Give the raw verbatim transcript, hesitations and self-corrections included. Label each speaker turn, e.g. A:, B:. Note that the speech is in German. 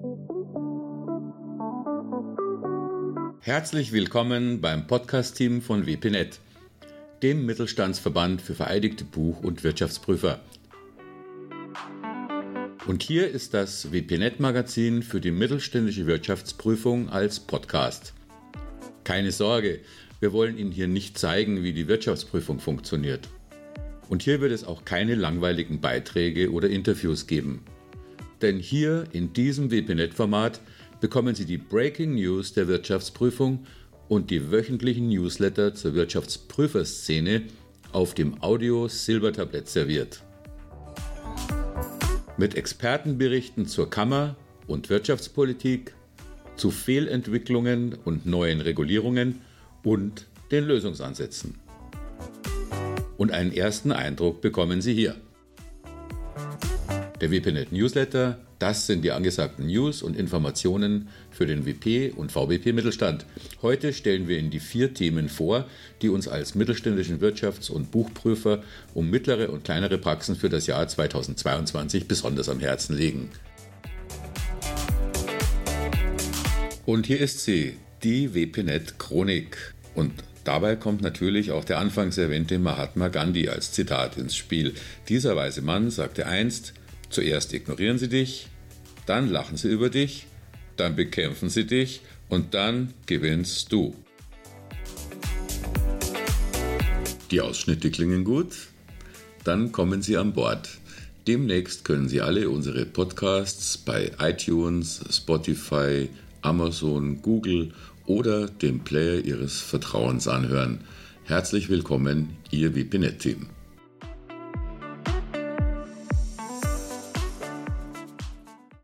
A: Herzlich willkommen beim Podcast-Team von W P Net, dem Mittelstandsverband für vereidigte Buch- und Wirtschaftsprüfer. Und hier ist das W P Net-Magazin für die mittelständische Wirtschaftsprüfung als Podcast. Keine Sorge, wir wollen Ihnen hier nicht zeigen, wie die Wirtschaftsprüfung funktioniert. Und hier wird es auch keine langweiligen Beiträge oder Interviews geben. Denn hier in diesem W P Net-Format bekommen Sie die Breaking News der Wirtschaftsprüfung und die wöchentlichen Newsletter zur Wirtschaftsprüferszene auf dem Audio-Silbertablett serviert. Mit Expertenberichten zur Kammer- und Wirtschaftspolitik, zu Fehlentwicklungen und neuen Regulierungen und den Lösungsansätzen. Und einen ersten Eindruck bekommen Sie hier. Der W P Net Newsletter, das sind die angesagten News und Informationen für den W P und V B P Mittelstand. Heute stellen wir Ihnen die vier Themen vor, die uns als mittelständischen Wirtschafts- und Buchprüfer um mittlere und kleinere Praxen für das Jahr zweitausendzweiundzwanzig besonders am Herzen liegen. Und hier ist sie, die W P Net Chronik. Und dabei kommt natürlich auch der anfangs erwähnte Mahatma Gandhi als Zitat ins Spiel. Dieser weise Mann sagte einst: Zuerst ignorieren sie dich, dann lachen sie über dich, dann bekämpfen sie dich und dann gewinnst du. Die Ausschnitte klingen gut? Dann kommen Sie an Bord. Demnächst können Sie alle unsere Podcasts bei iTunes, Spotify, Amazon, Google oder dem Player Ihres Vertrauens anhören. Herzlich willkommen, Ihr W P Net-Team.